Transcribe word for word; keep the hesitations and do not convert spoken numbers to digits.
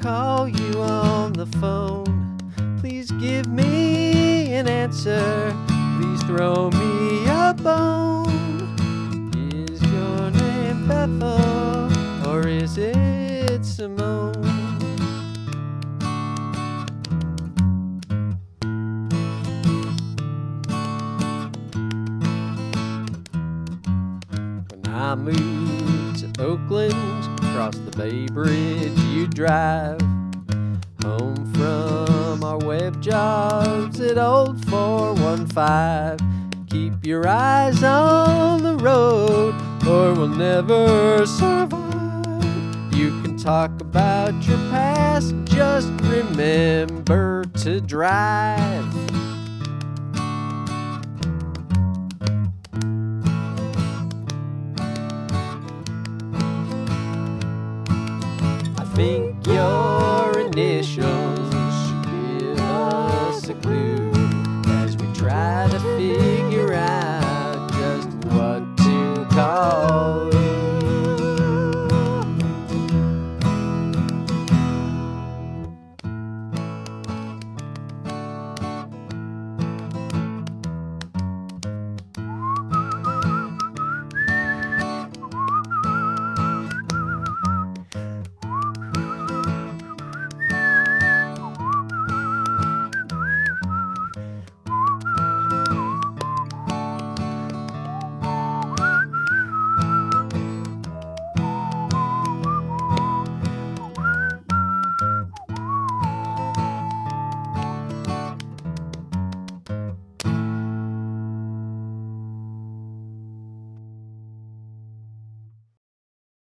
call you on the phone. Please give me an answer. Please throw me a bone. Is your name Bethel or is it Simone? When I moved to Oakland, across the Bay Bridge you drive home from our web jobs at Old four one five. Keep your eyes on the road or we'll never survive. You can talk about your past, just remember to drive. I think you're